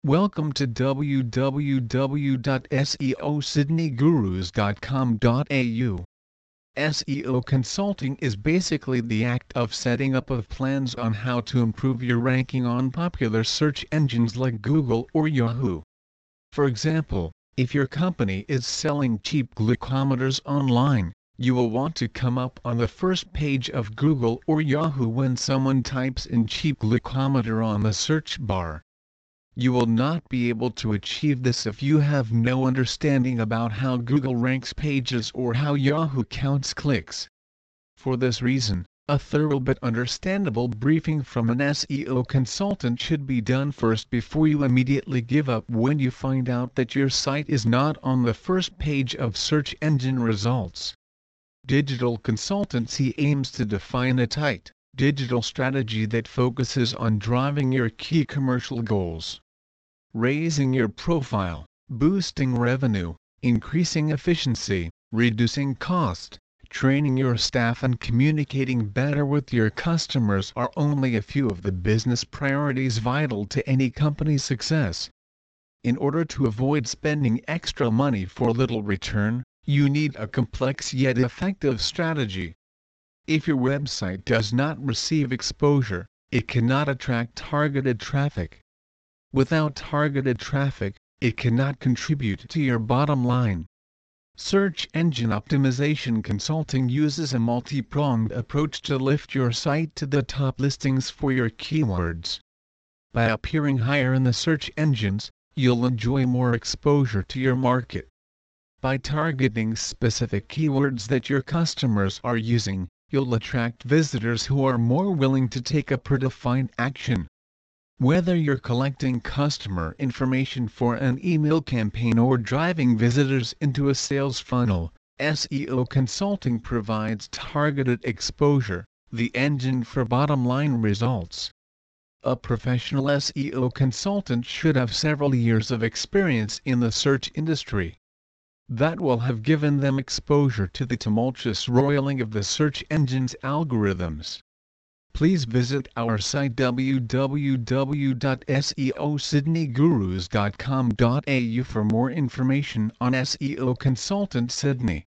Welcome to www.seosydneygurus.com.au. SEO consulting is basically the act of setting up of plans on how to improve your ranking on popular search engines like Google or Yahoo. For example, if your company is selling cheap glucometers online, you will want to come up on the first page of Google or Yahoo when someone types in cheap glucometer on the search bar. You will not be able to achieve this if you have no understanding about how Google ranks pages or how Yahoo counts clicks. For this reason, a thorough but understandable briefing from an SEO consultant should be done first before you immediately give up when you find out that your site is not on the first page of search engine results. Digital consultancy aims to define a tight, digital strategy that focuses on driving your key commercial goals. Raising your profile, boosting revenue, increasing efficiency, reducing cost, training your staff and communicating better with your customers are only a few of the business priorities vital to any company's success. In order to avoid spending extra money for little return, you need a complex yet effective strategy. If your website does not receive exposure, it cannot attract targeted traffic. Without targeted traffic, it cannot contribute to your bottom line. Search engine optimization consulting uses a multi-pronged approach to lift your site to the top listings for your keywords. By appearing higher in the search engines, you'll enjoy more exposure to your market. By targeting specific keywords that your customers are using, you'll attract visitors who are more willing to take a predefined action. Whether you're collecting customer information for an email campaign or driving visitors into a sales funnel, SEO consulting provides targeted exposure, the engine for bottom-line results. A professional SEO consultant should have several years of experience in the search industry. That will have given them exposure to the tumultuous roiling of the search engine's algorithms. Please visit our site www.seosydneygurus.com.au for more information on SEO Consultant Sydney.